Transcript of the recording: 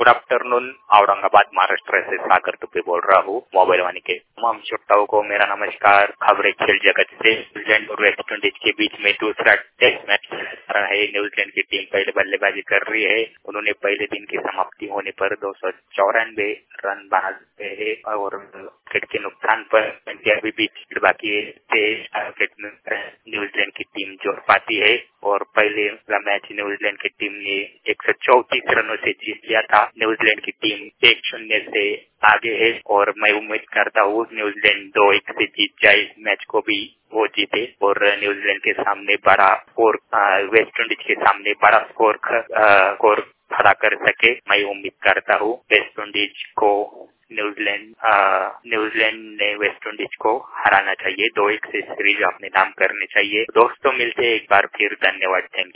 Good afternoon. Aurangabad Maharashtra से सागर दुबे बोल रहा हूँ, मोबाइल वाणी के तमाम श्रोताओं को मेरा नमस्कार। खबरें खेल जगत से। न्यूजीलैंड और वेस्ट इंडीज के बीच में दूसरा टेस्ट मैच है। न्यूजीलैंड की टीम पहले बल्लेबाजी कर रही है। उन्होंने पहले दिन की समाप्ति होने पर 294 रन बनाए है और विकेट के नुकसान पर अभी भी बाकी है। न्यूजीलैंड की टीम जोड़ पाती है और पहले मैच न्यूजीलैंड की टीम ने 134 रनों से जीत लिया था। न्यूजीलैंड की टीम 1-0 से आगे है और मैं उम्मीद करता हूँ न्यूजीलैंड 2-1 से जीत जाए। इस मैच को भी वो जीते और न्यूजीलैंड के सामने बड़ा स्कोर, वेस्ट इंडीज के सामने बड़ा स्कोर खड़ा कर सके। मैं उम्मीद करता हूँ वेस्ट इंडीज को न्यूजीलैंड ने वेस्ट इंडीज को हराना चाहिए। 2-1 से सीरीज अपने नाम करनी चाहिए। दोस्तों मिलते एक बार फिर, धन्यवाद। Thank you.